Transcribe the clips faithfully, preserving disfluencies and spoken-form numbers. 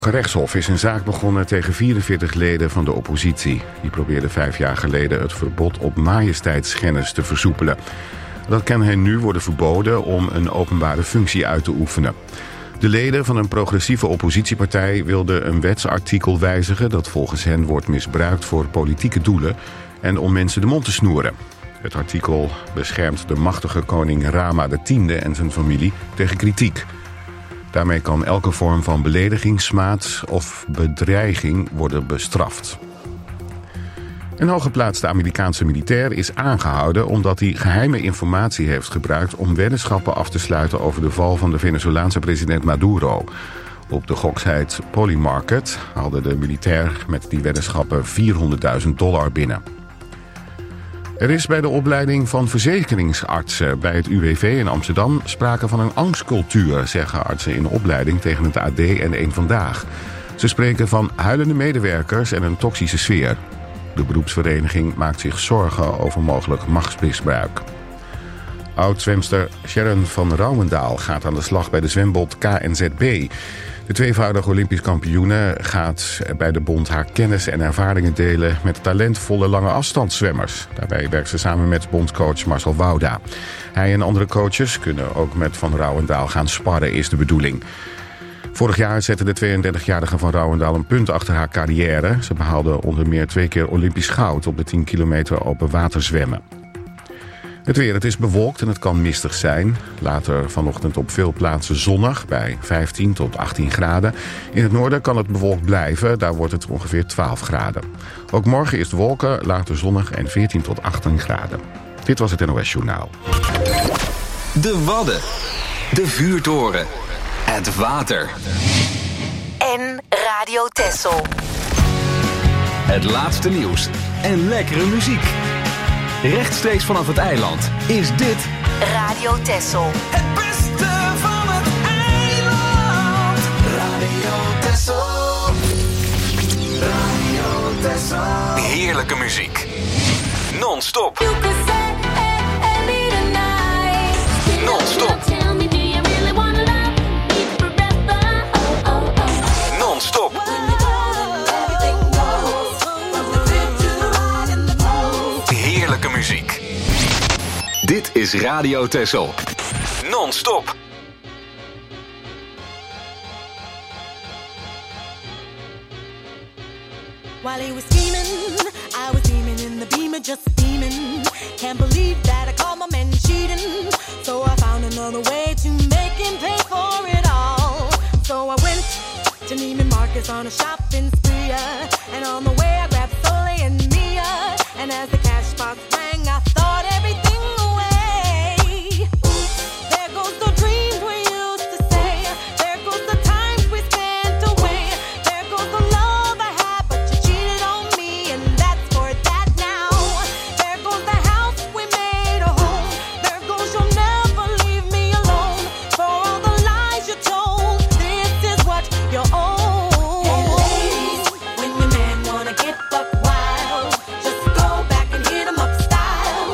Het Rechtshof is een zaak begonnen tegen vierenveertig leden van de oppositie. Die probeerden vijf jaar geleden het verbod op majesteitsschennis te versoepelen. Dat kan hen nu worden verboden om een openbare functie uit te oefenen. De leden van een progressieve oppositiepartij wilden een wetsartikel wijzigen dat volgens hen wordt misbruikt voor politieke doelen en om mensen de mond te snoeren. Het artikel beschermt de machtige koning Rama de tiende en zijn familie tegen kritiek. Daarmee kan elke vorm van belediging, smaad of bedreiging worden bestraft. Een hooggeplaatste Amerikaanse militair is aangehouden omdat hij geheime informatie heeft gebruikt om weddenschappen af te sluiten over de val van de Venezolaanse president Maduro. Op de gokssite Polymarket haalde de militair met die weddenschappen vierhonderdduizend dollar binnen. Er is bij de opleiding van verzekeringsartsen bij het U W V in Amsterdam sprake van een angstcultuur, zeggen artsen in opleiding tegen het A D en Eén Vandaag. Ze spreken van huilende medewerkers en een toxische sfeer. De beroepsvereniging maakt zich zorgen over mogelijk machtsmisbruik. Oud-zwemster Sharon van Rouwendaal gaat aan de slag bij de zwembond K N Z B. De tweevoudige Olympisch kampioene gaat bij de bond haar kennis en ervaringen delen met talentvolle lange afstandszwemmers. Daarbij werkt ze samen met bondcoach Marcel Wouda. Hij en andere coaches kunnen ook met Van Rouwendaal gaan sparren, is de bedoeling. Vorig jaar zette de tweeëndertigjarige Van Rouwendaal een punt achter haar carrière. Ze behaalde onder meer twee keer Olympisch goud op de tien kilometer open water zwemmen. Het weer, het is bewolkt en het kan mistig zijn. Later vanochtend op veel plaatsen zonnig bij vijftien tot achttien graden. In het noorden kan het bewolkt blijven, daar wordt het ongeveer twaalf graden. Ook morgen is het wolken, later zonnig en veertien tot achttien graden. Dit was het N O S Journaal. De Wadden, de vuurtoren, het water. En Radio Texel. Het laatste nieuws en lekkere muziek. Rechtstreeks vanaf het eiland is dit Radio Texel. Het beste van het eiland. Radio Texel. Radio Texel. heerlijke muziek. Non-stop. Non-stop. Non-stop. Heerlijke muziek. Dit is Radio Texel. Non-stop. While he was scheming, I was beaming in the beamer, just steaming. Can't believe that I caught my man cheating. So I found another way to make him pay for it all. So I went to Neiman Marcus on a shopping spree. And on the way I grabbed Soleil and Mia. And as the cash box rang, I thought everything away. There goes the dreams we used to say. There goes the times we spent away. There goes the love I had, but you cheated on me, and that's for that now. There goes the house we made a home. There goes you'll never leave me alone. For all the lies you told, this is what you owe. When your man wanna get buck wild, just go back and hit him up style.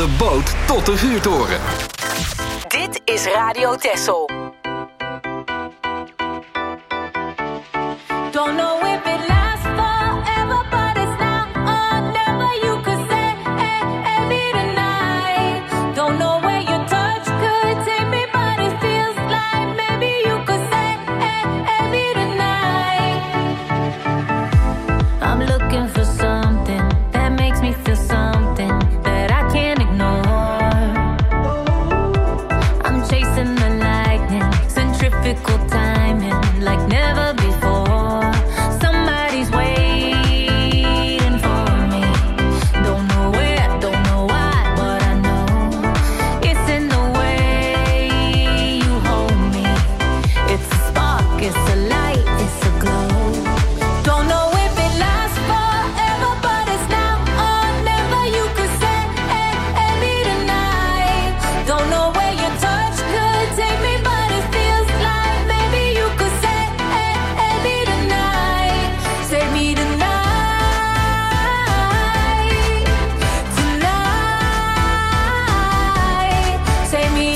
de boot tot de vuurtoren. Dit is Radio Texel. Don't know if it lasts forever, but it's now or never. You could say, hey, hey, me tonight. Don't know where your touch could take me, but it feels like maybe you could say, hey, hey, me tonight. I'm looking for something that makes me feel something that I can't ignore. I'm chasing the lightning, centrifugal timing, like never before. Somebody's waiting for me. Don't know where, don't know why, but I know it's in the way you hold me. It's a spark, it's a light, it's a glow. Don't know if it lasts forever, but it's now or never. You could say, hey, hey, me tonight. Don't know where your touch could take me, but it feels like maybe you could say, hey, hey, me tonight. Save me tonight. Tonight. Save me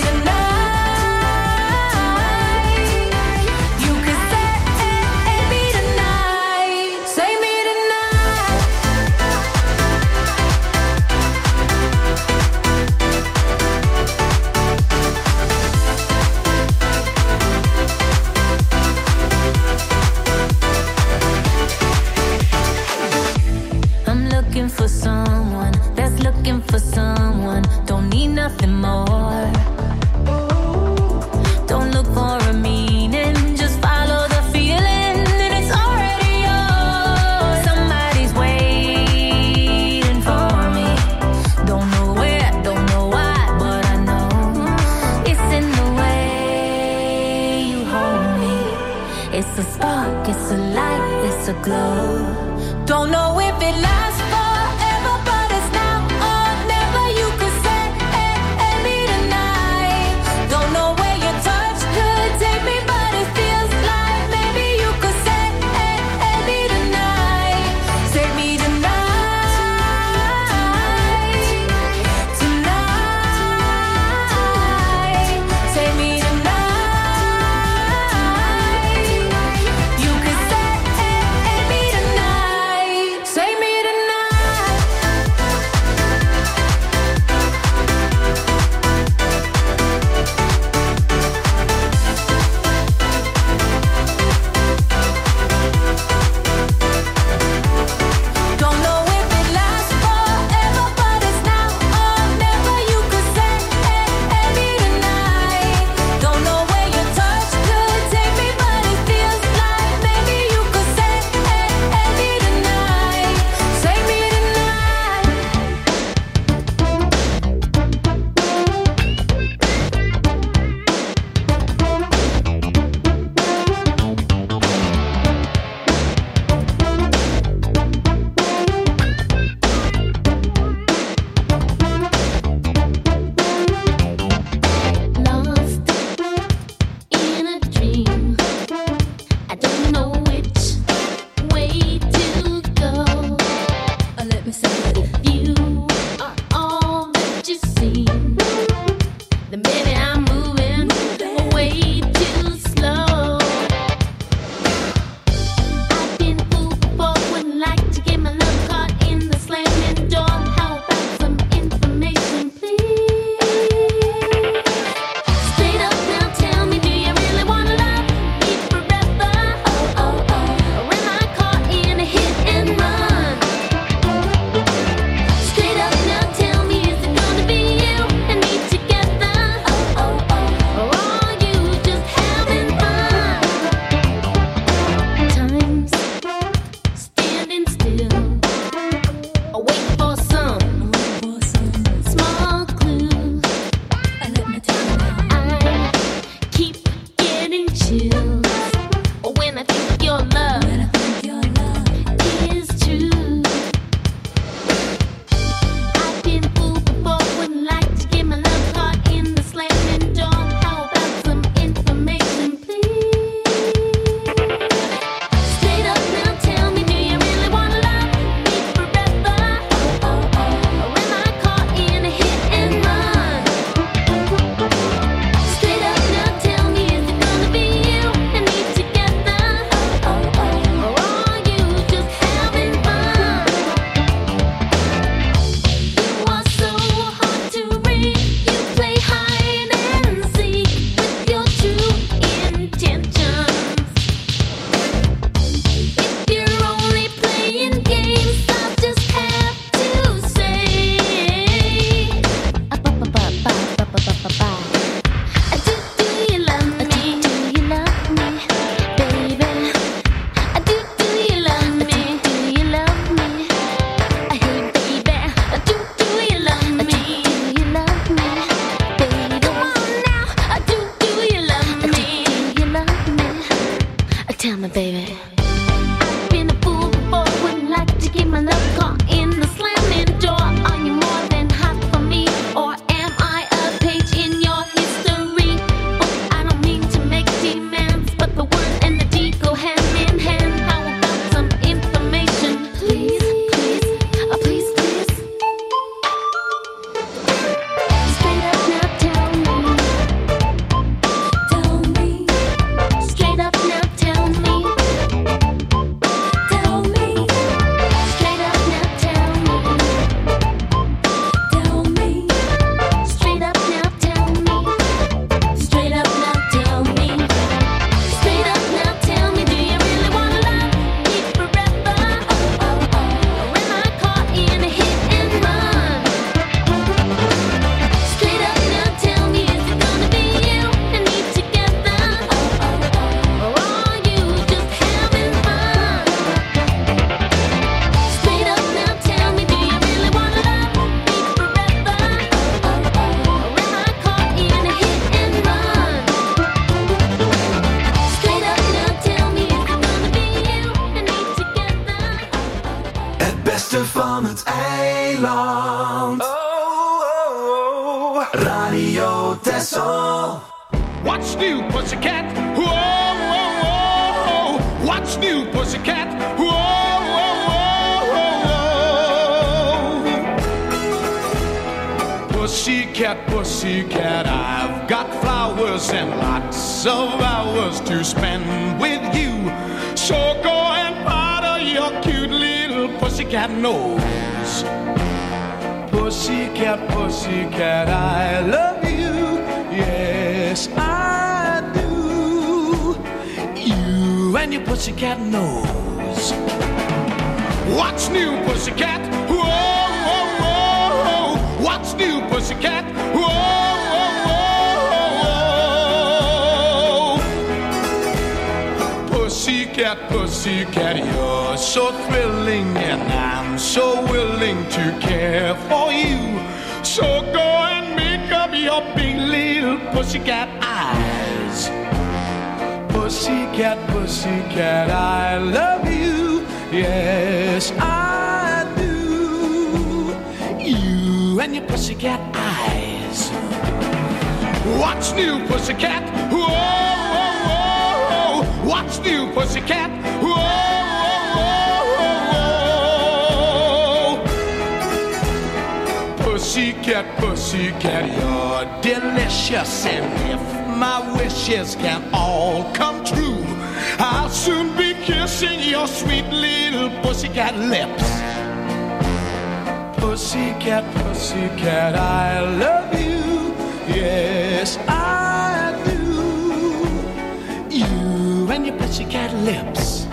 tonight. You could say, hey, hey, me tonight. Save me tonight. I'm looking for someone that's looking for someone. Don't need nothing more. Don't look for a meaning, just follow the feeling, and it's already yours. Somebody's waiting for me. Don't know where, don't know why, but I know it's in the way you hold me. It's a spark, it's a light, it's a glow. Don't know if it lasts forever, but it's now or never. You could say, hey, hey, me tonight. Don't know where your touch could take me, but it feels like maybe you could say, hey, hey, me tonight. Save me tonight. Tonight. Save me tonight. You could say, hey, hey, me tonight. Save me tonight. What's new, pussycat? Whoa, whoa, whoa. What's new, pussycat? Whoa, whoa, whoa, whoa. Pussycat, pussycat, I've got flowers and lots of hours to spend with you. So go and powder your cute little pussycat nose. Pussycat, pussycat, I love you. Yes, I do. You and your pussycat nose. What's new, pussycat? Whoa, whoa, whoa. What's new, pussycat? Whoa, whoa, whoa. Pussycat, pussycat, you're so thrilling, and I'm so willing to care for you. So go and make up your big little pussycat eyes. Pussycat, pussycat, I love you. Yes, I do. You and your pussycat eyes. What's new, pussycat? Whoa, whoa, whoa. What's new, pussycat? Whoa, whoa, whoa. Pussycat, pussycat, you're delicious, and if my wishes can all come true, I'll soon be kissing your sweet little pussycat lips. Pussycat, pussycat, I love you. Yes, I do. You and your pussycat lips.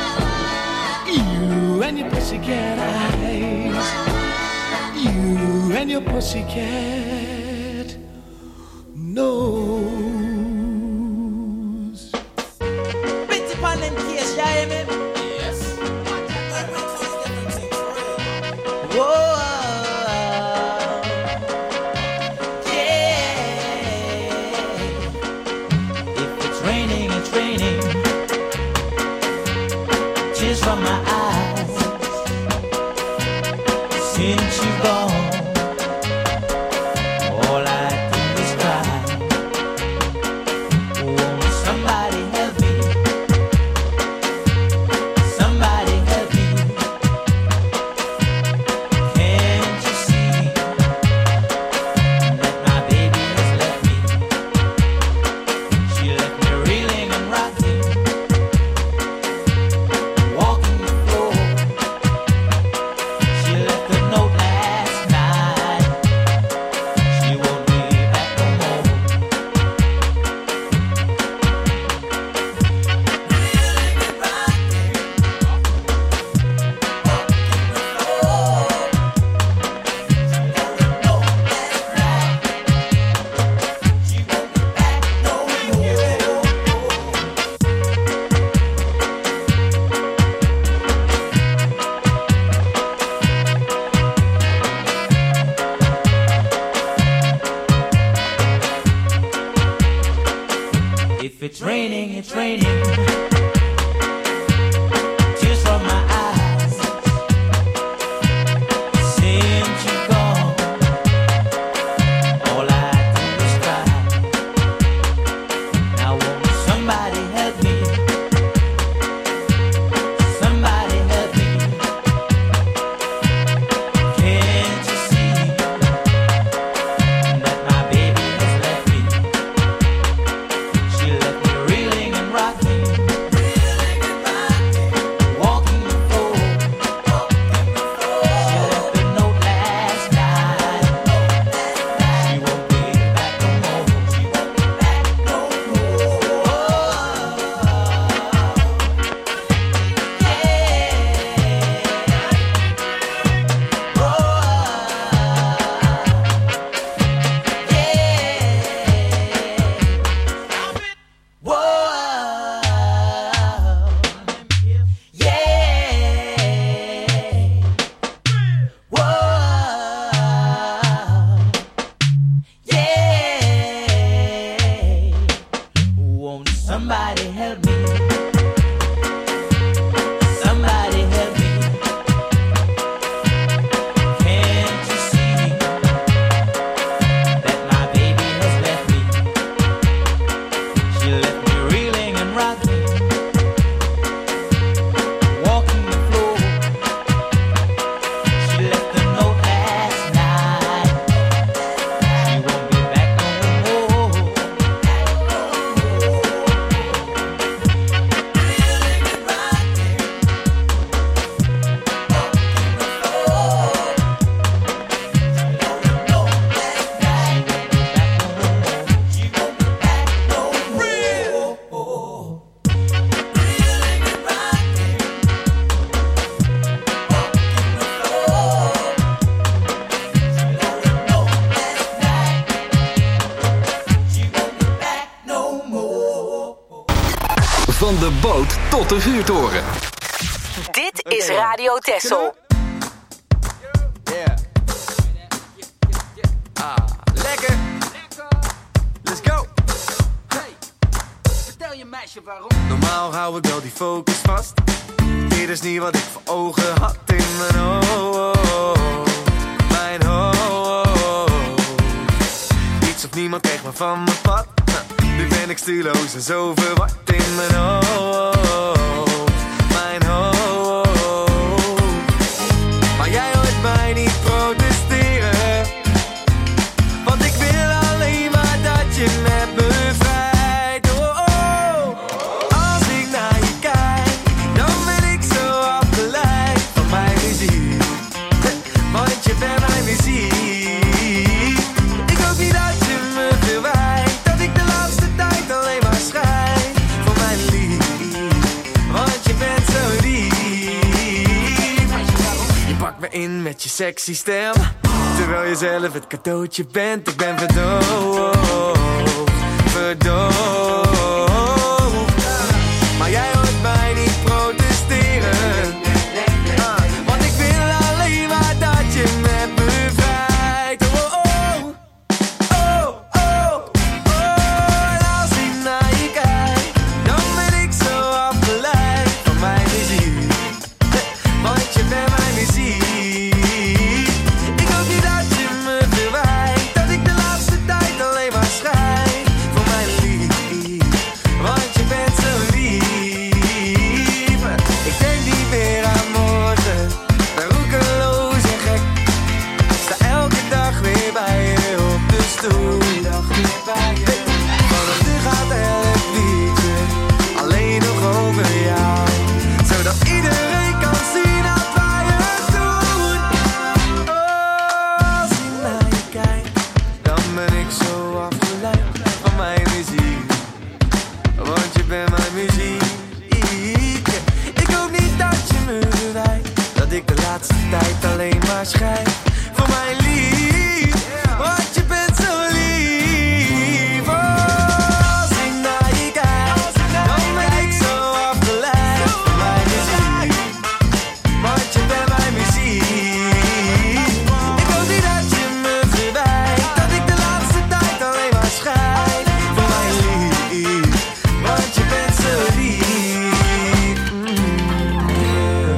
You and your pussycat eyes. You and your pussycat nose. Bitty pan them case, ya hear me? Yes. Whoa, yeah. If it's raining, it's raining. Tears from my eyes. Since you've gone, all I do is cry. Won't somebody help me? Somebody help me. Can't you see that my baby has left me? She left me reeling and rocking, walking the floor. She left a note last night. She won't be back no more. Reeling and rocking, walking the floor. She left a note last night. She won't be back no more. If it's raining, it's raining. Tears from my eyes. Since you've gone, all I do is cry. Now won't somebody help me? Somebody help me. Can't you see that my baby has left me? She left me reeling and rocking, walking the floor. She left a note last night. She won't be back no more. She won't be back no more. Won't somebody help me? Somebody help me. Can't you see that my baby has left me? Van de boot tot de vuurtoren. Dit is Radio Texel. Yeah. Ah, lekker. Let's go. Hey, vertel je meisje waarom. Normaal hou ik wel die focus vast. Dit is niet wat ik voor ogen had in mijn hoofd. Mijn hoofd. Niets of niemand kreeg me van mijn pad. Nu ben ik stuurloos en zo verward in mijn hoofd. Mijn hoofd. Maar jij hoort mij niet protesteren. Want ik wil alleen maar dat je met me vrijt. Oh, oh. Als ik naar je kijk, dan ben ik zo afgeleid van mijn muziek. Want je bent mijn muziek. Ik hoop niet dat je me verwijt. Dat ik de laatste tijd alleen maar schrijf voor mijn lief. Want je bent zo lief. Je pakt me in met je sexy stem. Terwijl je zelf het cadeautje bent. Ik ben verdoofd, verdoofd. Maar jij hoort mij niet protesteren. Ah, want ik wil alleen maar dat je met me vrijt. Oh, oh, oh, oh, oh. En als ik naar je kijk, dan ben ik zo afgeleid van mijn muziek. Want je bent mijn muziek. Ik hoop niet dat je me verwijt. Dat ik de laatste tijd alleen maar schrijf voor mijn lief. Want je bent zo lief. Ik denk niet meer aan morgen. Ben roekeloos en gek. Sta elke dag weer bij je op de stoel. Want nu gaat elk liedje alleen nog over jou. Zodat iedereen kan zien dat wij het doen. Oh, als ik naar je kijk, dan ben ik zo afgeleid van mijn muziek. Want je bent mijn muziek. Ik hoop niet dat je me verwijt. Dat ik de laatste tijd alleen maar schrijf voor mijn lief. Want je bent zo lief. Oh, als ik naar je kijk, dan ben ik zo afgeleid van mijn muziek. Want je bent mijn muziek. Ik hoop niet dat je me verwijt. Dat ik de laatste tijd alleen maar schrijf voor mijn lief. Want je bent zo lief. Mm, yeah.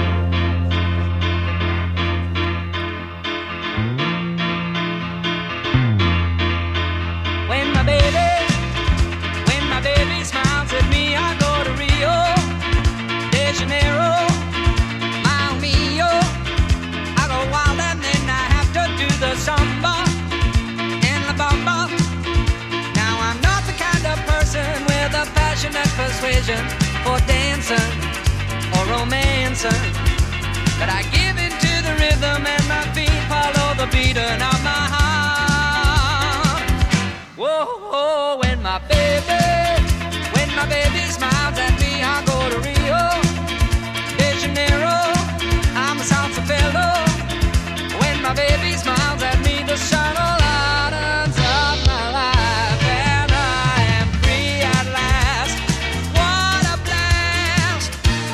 When my baby, when my baby smiles at me, I go to Rio de Janeiro, Mile Mio. I go wild and then I have to do the samba and la bamba. Now I'm not the kind of person with a passionate persuasion for dancing or romancing, but I give into the rhythm and my feet follow the beating of my heart. Whoa, whoa, when my baby, when my baby smiles at me, I go to Rio de Janeiro. I'm a salsa fellow. When my baby smiles at me, the sun lightens up my life, and I am free at last. What a blast!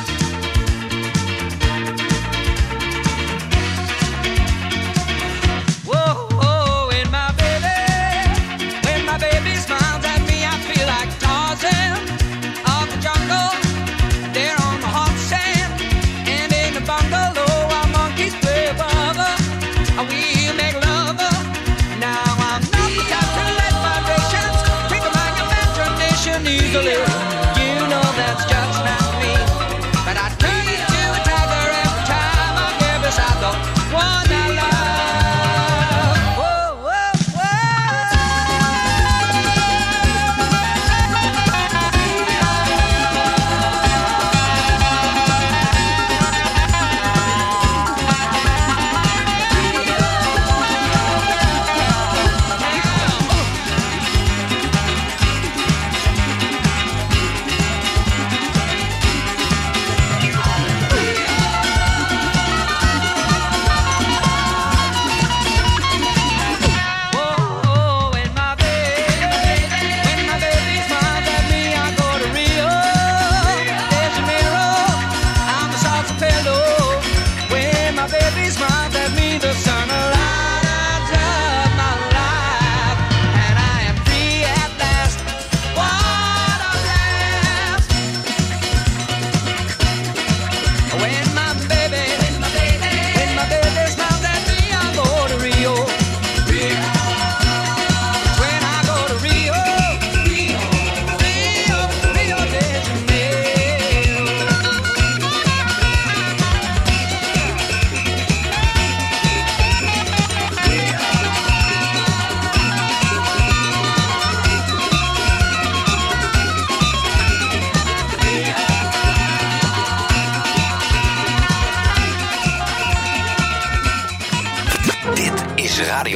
Whoa, whoa, when my baby, when my baby smiles at me, I feel like Tarzan of the jungle. There on the hot sand, and in the bungalow, our monkeys play above her. We make love. Now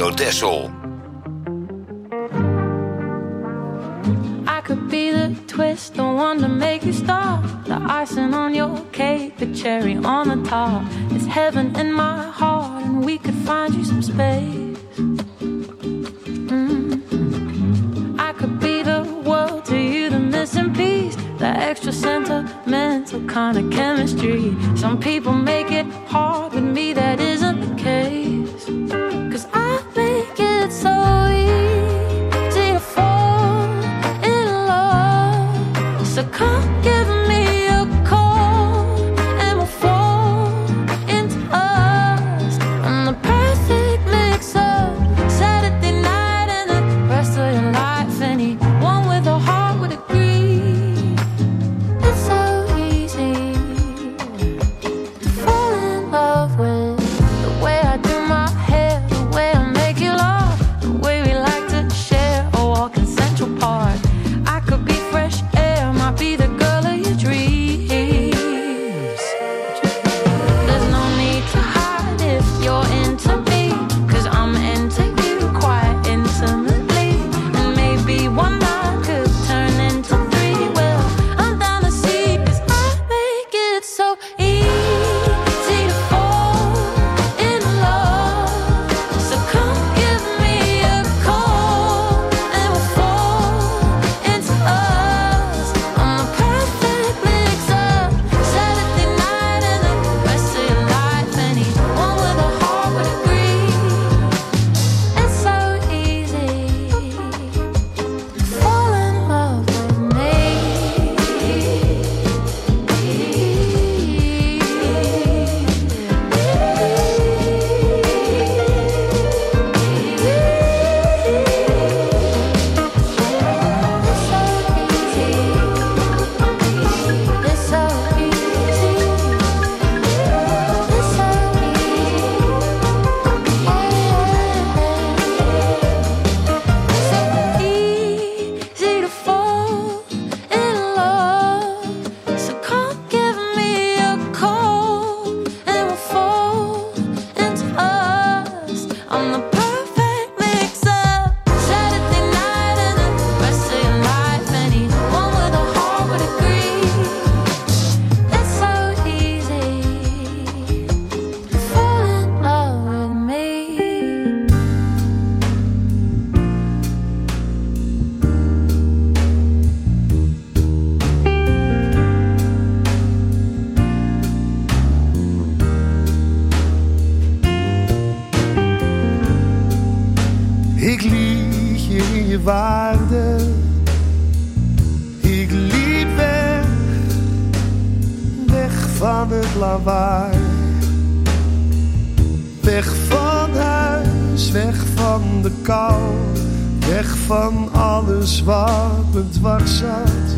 Radio Texel. I could be the twist, the one to make you stop. The icing on your cake, the cherry on the top. It's heaven in my heart, and we could find you some space. Mm. I could be the world to you, the missing piece, the extra sentimental kind of chemistry. Some people make it hard, with me that isn't the case. 'Cause I make it so easy to fall in love. So come give me a call and we'll fall into us. I'm the perfect mix-up, Saturday night and the rest of your life. Anyone with a heart would agree. It's so easy to fall in love with the way I do my hair, the way I make you laugh, the way we like to share a walk in Central Park. I could be fresh air, might be the girl of your dreams. There's no need to hide if you're into me, 'cause I'm into you quite intimately. And maybe one night could turn into three. Well, I'm down to see, 'cause I make it so easy to fall in love. So come give me a call and we'll fall into us. I'm the perfect mix-up, Saturday night and the rest of your life. Anyone with a heart would agree. It's so easy to fall in love with me. It's so easy. It's so easy to fall in love. So come give me a call and we'll fall into us. I'm the perfect mix-up, Saturday night and the rest of your life. Anyone with a heart would agree. It's so easy to fall in love with me. Ik liet je in je waarde. Ik liep weg, weg van het lawaai. Weg van huis, weg van de kou. Weg van alles wat me dwars zat.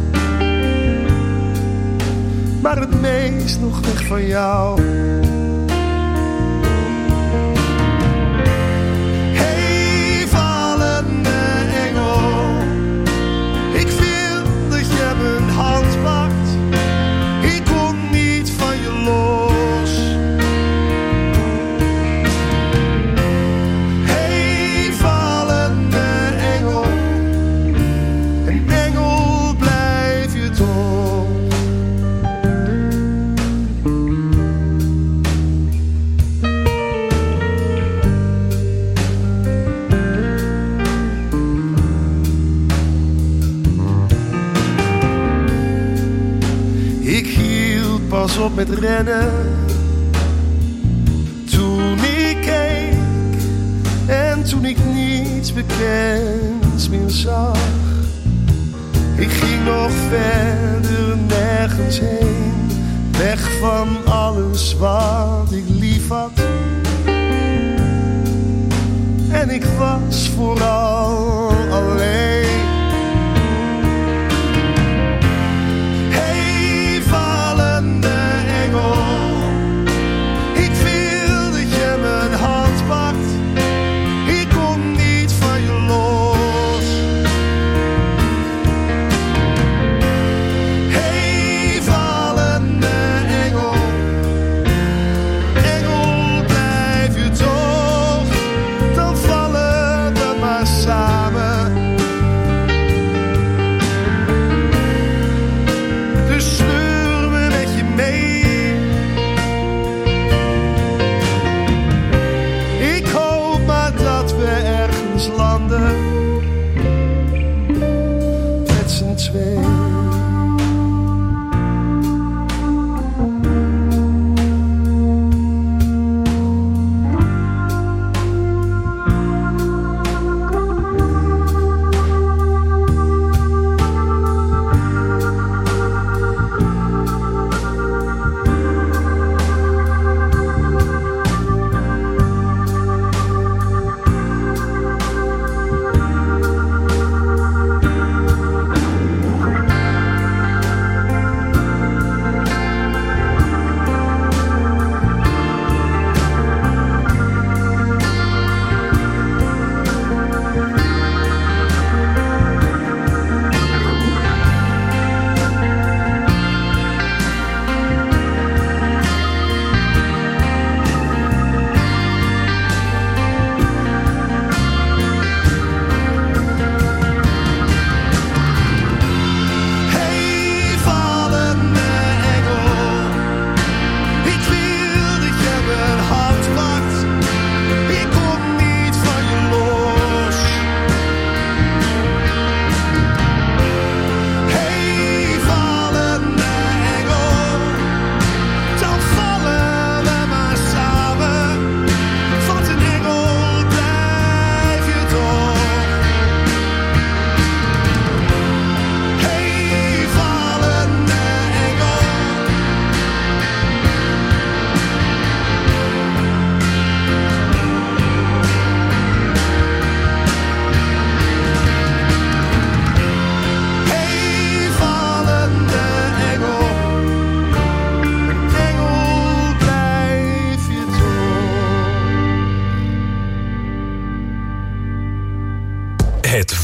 Maar het meest nog weg van jou. Hey, vallende engel, ik wil dat je mijn hand pakt. Ik kon niet van je los. Hey, vallende engel, een engel blijf je toch. Ik hield pas op met rennen toen ik keek en toen ik niets bekends meer zag. Ik ging nog verder, nergens heen, weg van alles wat ik lief had. En ik was vooral alleen. Hey, vallende engel, ik wil dat je mijn hand pakt. Ik kom niet van je los. Hey, vallende engel, engel blijf je toch. Dan vallen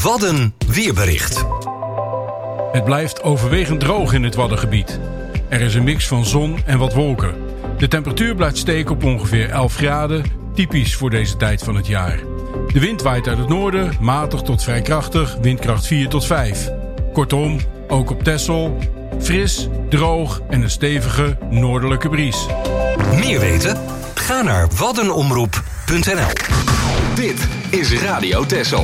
Wadden weerbericht. Het blijft overwegend droog in het Waddengebied. Er is een mix van zon en wat wolken. De temperatuur blijft steken op ongeveer elf graden, typisch voor deze tijd van het jaar. De wind waait uit het noorden, matig tot vrij krachtig, windkracht vier tot vijf. Kortom, ook op Texel, fris, droog en een stevige noordelijke bries. Meer weten? Ga naar waddenomroep punt n l. Dit is Radio Texel.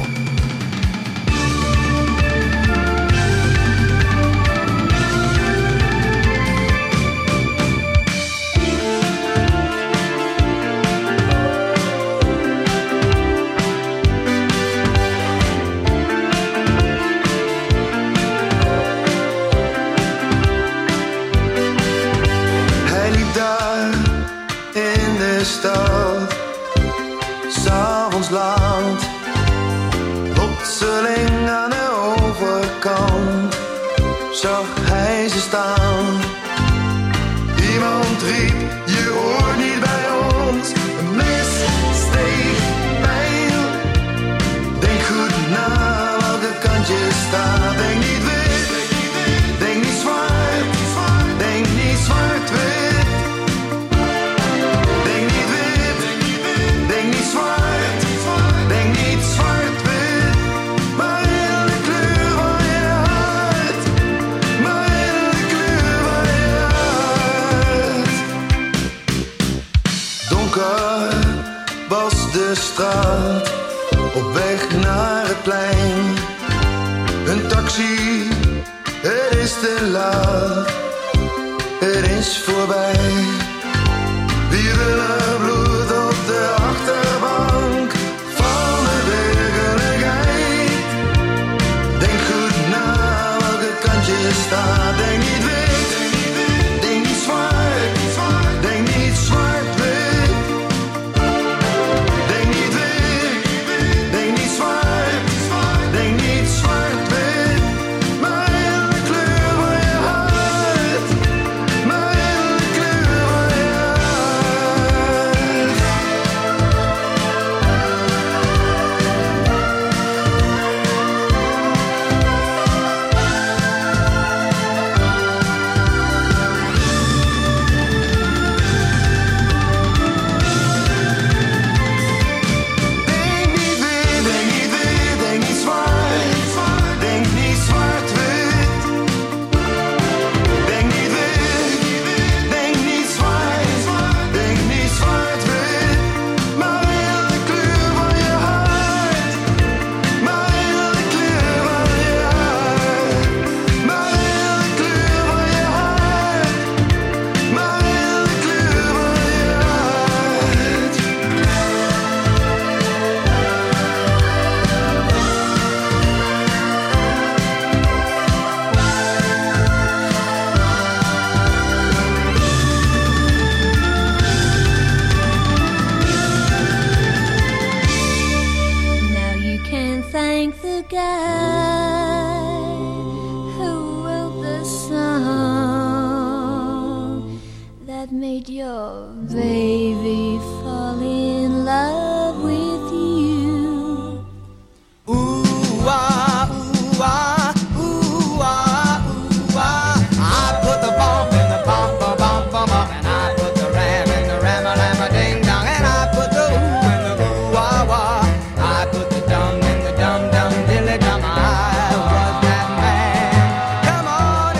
Stad, 's'avonds laat, plotseling aan de overkant zag hij ze staan. Iemand riep, je hoort niet bij ons, een mes steeg pijl. Denk goed na welke kant je staat, denk niet wit, denk niet zwart, denk niet zwart-wit. Straat, op weg naar het plein. Een taxi, het is te laat, het is voorbij. Wiebelig bloed op de achterbank van de werkelijkheid. Denk goed na welke kant je staat, denk niet wit, denk niet zwart, denk niet zwart-wit.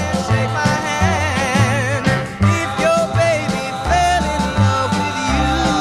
If your baby fell in love with you,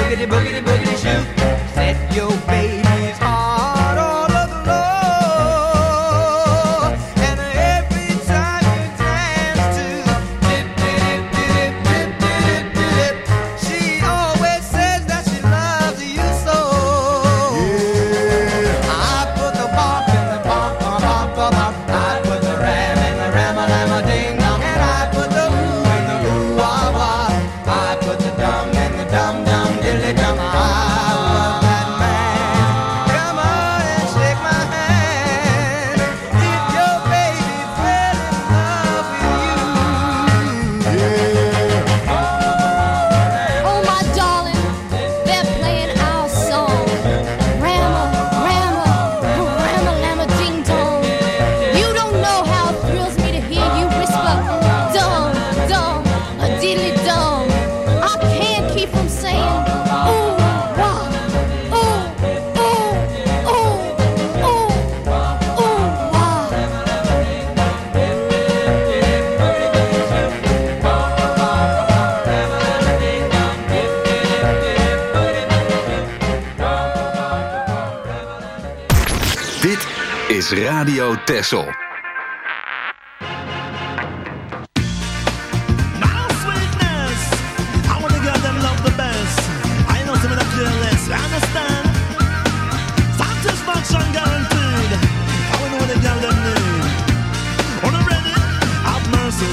boogity, boogity, boogity shoot. Set your baby's heart all aglow. And every time you dance to dip, dip, dip, dip, dip, dip, dip, she always says that she loves you so. I put the bop in the bop, bop, bop, bop, bop. I put the ram in the ram-a-lam-a ding dong, and I put the ooh in the ooh wah wah. I put the dum in the dum dum diddly dum. I love that man. Come on and shake my hand. If your baby fell in love with you, Oh, my darling, they're playing our song. Rama, Rama, Rama, Lama, Ding Dong. You don't know how it thrills me to hear you whisper, dum, dum, a diddly dum. I can't keep from saying, ooh, wah, ooh, ooh, ooh, ooh, ooh, wah. Dit is Radio Texel. My sweetness, I wanna give them love the best. I know some of them careless, you understand? Satisfaction guaranteed. I wanna know what the girl them need. On the ready, have mercy.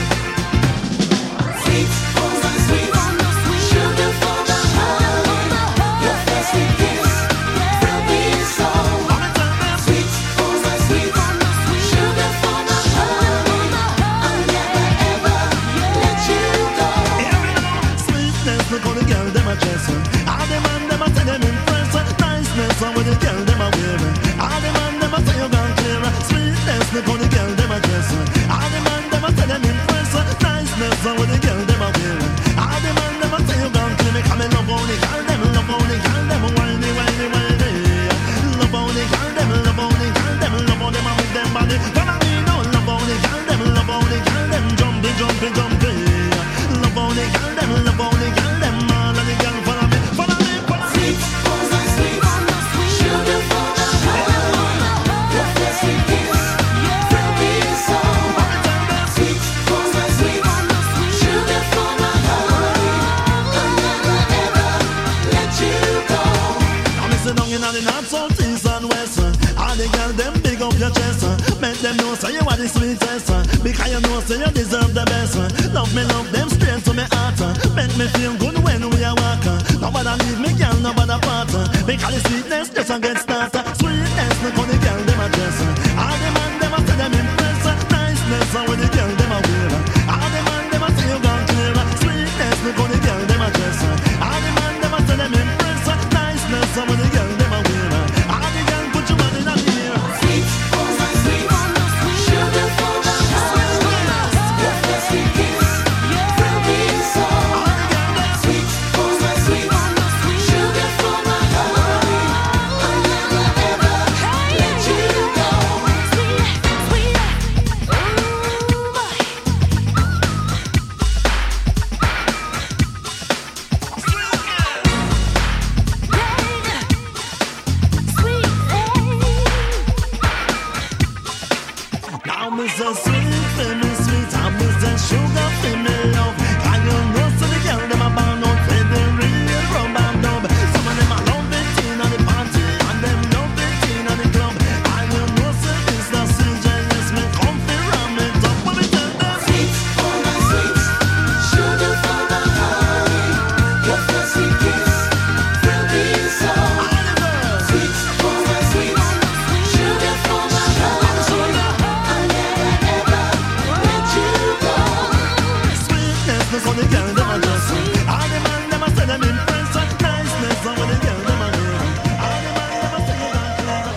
Sweet, oh my sweet, sugar for my heart. Your first sweet kiss will be so. Sweet, oh my sweet, sugar for my heart. I'll never ever let you go. Sweetness, look how the girl them a dress. All the man them a tell them impress. Niceness, how the girl them a wear. All the man them a say you gone clear. Sweetness, look how the girl them a dress. All the man them a tell them impress. Niceness, how the girl them a wear. All the man them a say you gone clear. Me come and love only girl them, love only girl them, whiny, whiny, whiny. Love only girl them, love only girl them, love only them a move them body. Follow me now, love only girl them, love only girl them, jumpy, jumpy, jumpy. Love only girl them, love only girl them, all of the girl follow me, follow me, follow me. Sweet, oh my sweet, sugar for my heart. Your first sweet kiss will be so. Sweet, oh my sweet, sugar for my heart. I'll never ever let you go. Now me sit down in all the north, south, east and west. All the girl them big up your chest. Make them know say you are the sweetest. Because you know say you deserve the best. Love me, love them straight to me heart. Make me feel good when we are walking. Nobody leave me, girl, nobody part. Because the sweetness just a get started. Sweetness, look how the girl them a dress. All the man them a say them impress. Niceness, how the girl them a wear. All the man them a say you gone clear. Sweetness, look how the girl them a dress. All the man them a say them impress. Niceness, how the girl them a wear. All the girl put your body in the air. Sweet, oh my sweet, sugar for my heart. Your first sweet kiss will be so. Sweet, oh my sweet, sugar for my heart. I'll never ever let you go. Now me so sweet, feel me sweet. I miss that sugar, feel me love. And you know so the girl them a born out for the real rub and dub. Some of them a love it in on the party, and them love it in on the club. And you know so this the C J, yes me come fi ram it up when me tell them. Sweet, oh my sweet, sugar for my heart. Your first sweet kiss will be so. Sweet, oh my sweet, sugar for my heart. I'll never ever let you go. Sweetness, look how the girl them a dress. All the man them a say them impress. Niceness, how the girl them a wear. All the man them a say you gone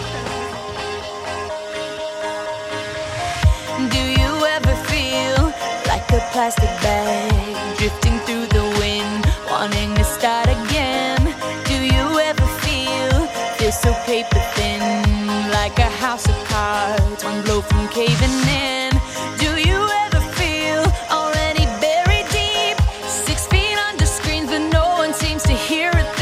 clear. Do you ever feel like a plastic bag drifting through the wind, wanting to start again? Do you ever feel feel so paper thin, like a house of cards, one blow from caving in? Do you ever feel already buried deep, six feet under screens, but no one seems to hear a thing?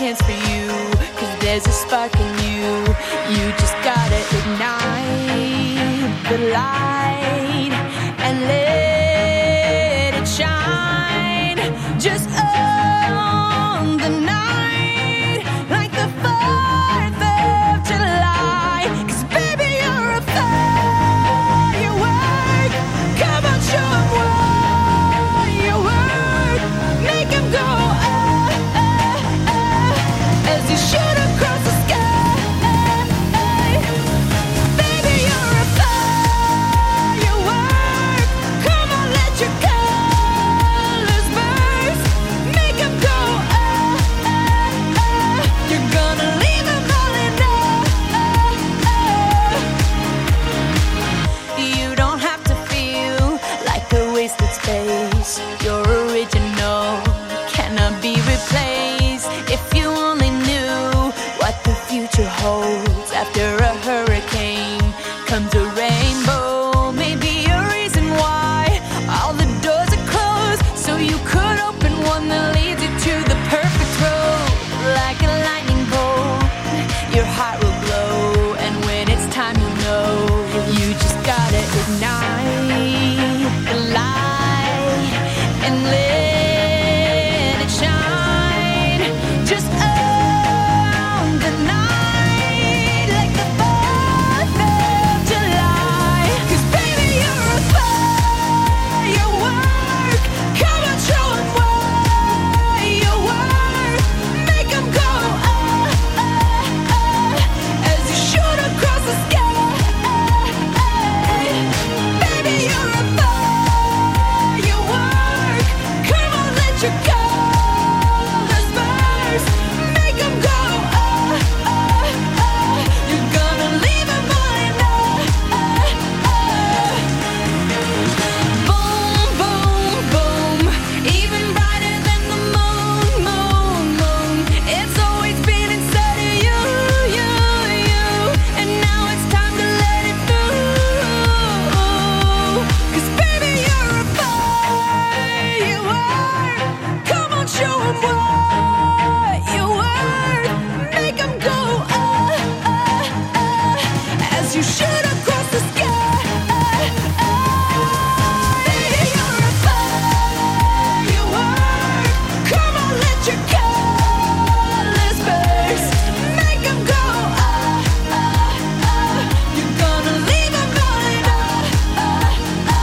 chance for you, 'cause there's a spark in you. You just gotta ignite the light and let it shine. Just on the night, like the fourth of July. 'Cause baby, you're a firework. Come on, show 'em what you work. Make 'em go ah, ah, ah, as you shoot across the sky. Baby, you're a firework. Come on, let your colors burst. Make 'em go ah, ah, ah. You're gonna leave 'em all in ah, ah. You don't have to feel like a wasted space. You're original, cannot be replaced. If you only knew what the future holds. After a hurricane comes a rainbow. Maybe a reason why all the doors are closed, so you could open one that leads you to the perfect road. Like a lightning bolt, your heart will glow, and when it's time you know, you just gotta ignite the light and let it shine. Just on the night, like the fourth of July. 'Cause baby, you're a firework. Come on, show 'em what you work. Make 'em go ah, ah, ah, as you shoot across the sky. Baby, you're a firework. Come on, let your colors burst. Make 'em go ah, ah, ah. You're gonna leave 'em all in ah, ah, ah. Boom, boom, boom. Even brighter than the moon, moon, moon. It's always been inside of you, you, you. And now it's time to let it through. 'Cause baby, you're a firework. Come on, show 'em what you work. Make 'em go ah, ah, ah, as you shoot across the sky. Baby, you're a firework. Come on, let your colors burst. Make 'em go ah, ah, ah. You're gonna leave 'em all in ah, ah,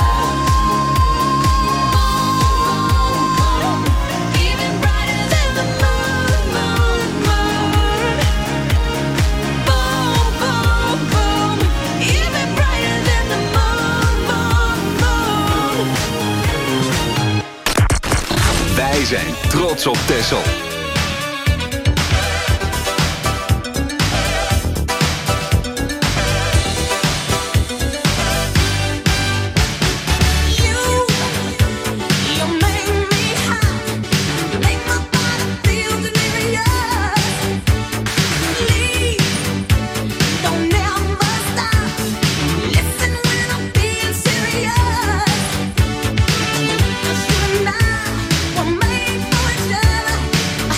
ah. Even brighter than the moon, moon, moon. Boom, boom, boom. Even brighter than the moon, moon, moon. Wij zijn trots op Texel. You make me hot, make my body feel delirious. Please don't never stop. Listen when I'm being serious. 'Cause you and I were made for each other. I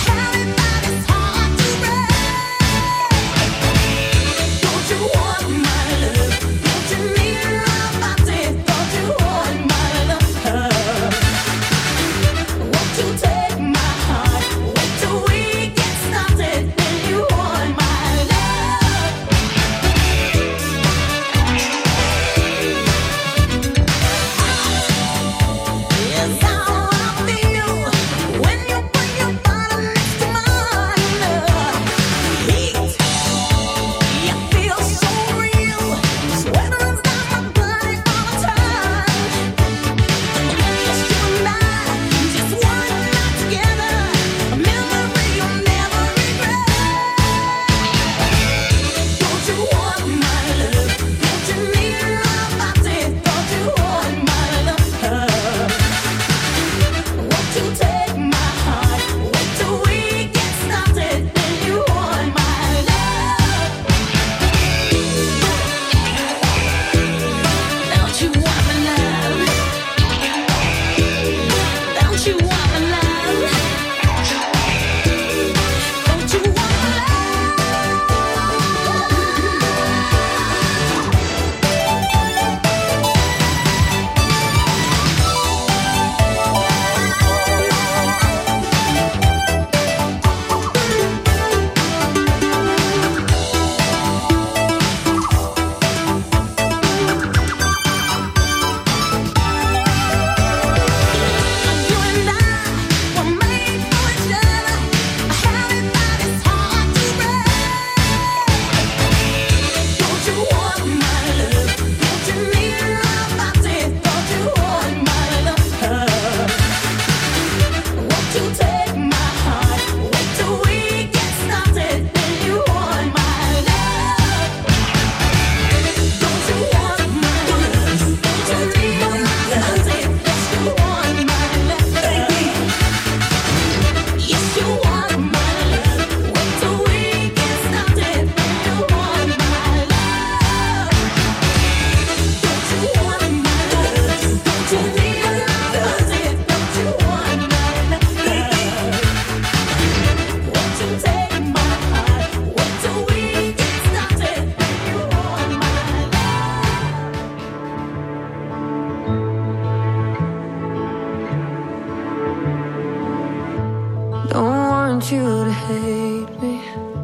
want you to hate me.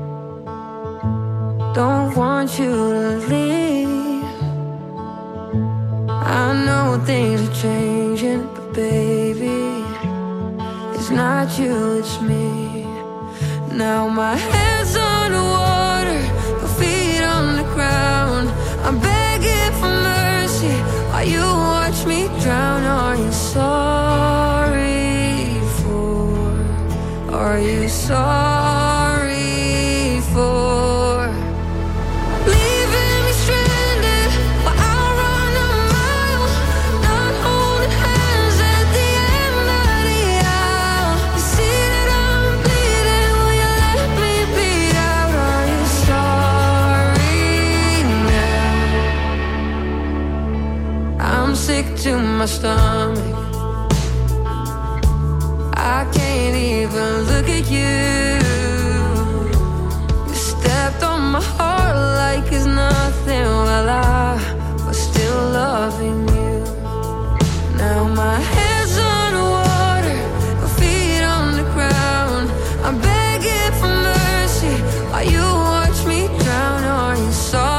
Don't want you to leave. I know things are changing, but baby, it's not you, it's me. Now my head's underwater, my feet on the ground. I'm begging for mercy while you watch me drown. Are you sorry for? Are you sorry for leaving me stranded while I run a mile, not holding hands at the end of the aisle? You see that I'm bleeding, will you let me bleed out? Are you sorry now? I'm sick to my stomach, I can't even look at you. You stepped on my heart like it's nothing, while I was still loving you. Now my head's underwater, my feet on the ground. I'm begging for mercy while you watch me drown. Are you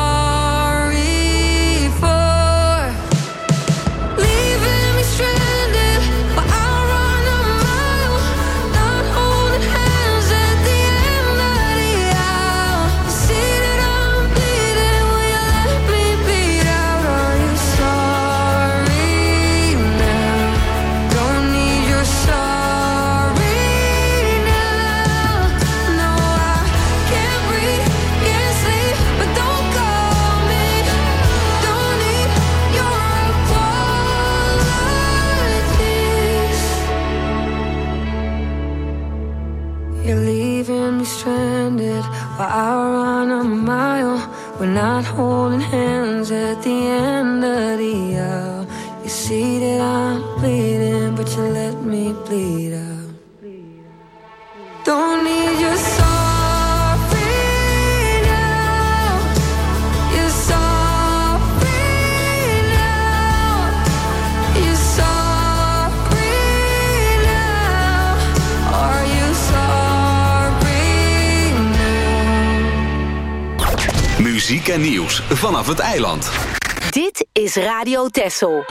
sorry for leaving me stranded while I run a mile, not holding hands at the end of the aisle? You see that I'm bleeding, will you let me bleed out? Are you sorry now? Don't need your sorry now. No, I can't breathe, can't sleep, but don't call me. Don't need your apologies. You're leaving me stranded while I run a mile. We're not holding hands at the end of the aisle. You see that I'm bleeding, but you let me bleed out. Don't need your sorry now. You're sorry now. You're sorry now. Are you sorry now? Muziek en nieuws vanaf het eiland. Dit is Radio Texel.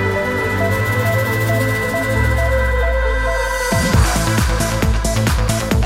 Much better.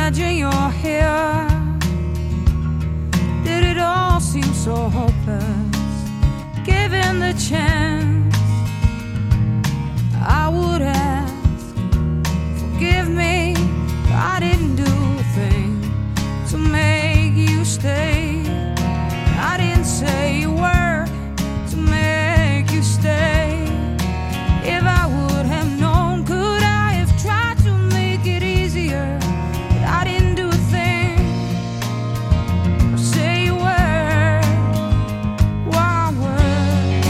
imagine you're here. Did it all seem so hopeless? Given the chance, I would ask, forgive me, I didn't do a thing to make you stay. I didn't say a word to make you stay. If I would have known, could I have tried to make it easier? But I didn't do a thing or say a word, one word.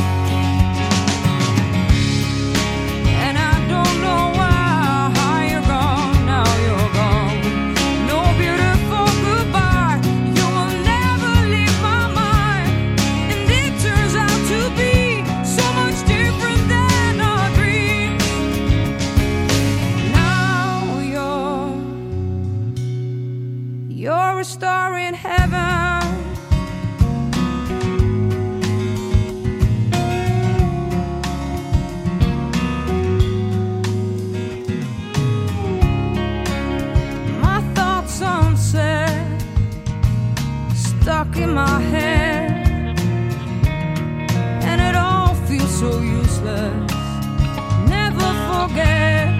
And I don't know why you're gone, now you're gone. No beautiful goodbye, you will never leave my mind. And it turns out to be so much different than our dreams. Now you're, you're a star in heaven. My thoughts unsaid, stuck in my head, and it all feels so useless. Never forget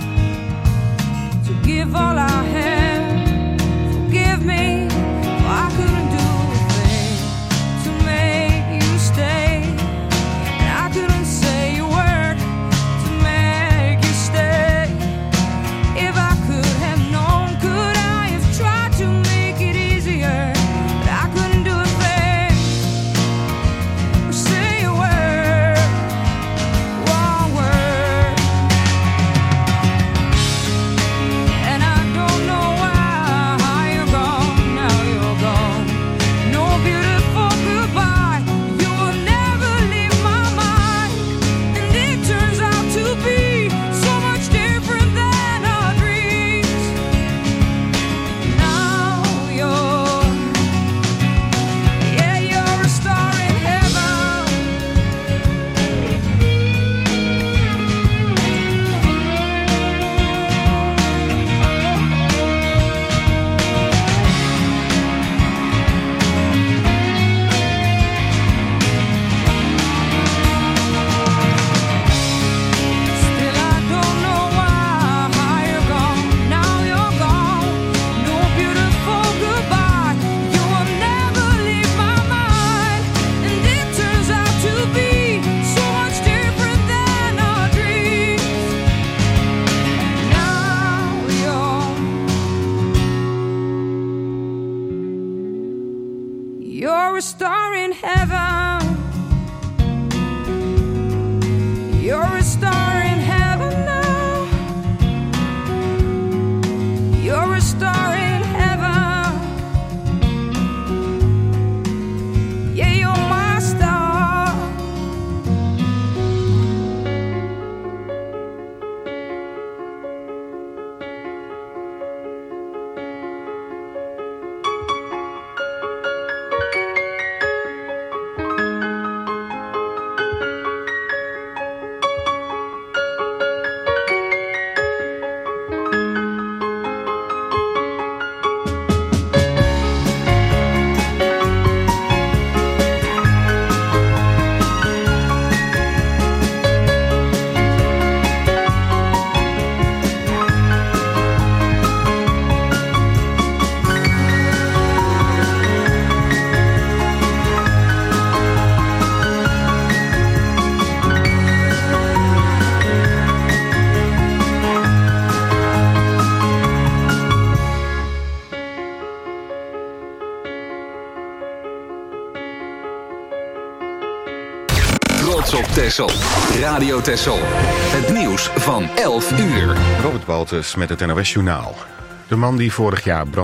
to give all I had. Forgive me, I couldn't do a thing to make you stay. And I couldn't say a word to make you stay. If I could have known, could I have tried to make it easier? But I couldn't do a thing or say a word, one word. And I don't know why you're gone, now you're gone. No beautiful goodbye, you will never leave my mind. And it turns out to be so much different than our dreams. Now you're, yeah, you're a star in heaven. Still I don't know why you're gone, now you're gone. No beautiful goodbye, you will never leave my mind. And it turns out to be so much different than our dreams. Now you're, you're a star in heaven. You're a star in heaven now. You're a star in heaven. Yeah, you're my star. Trots op Texel. Radio Texel. Het nieuws van elf uur. Robert Baltus met het N O S Journaal. De man die vorig jaar brand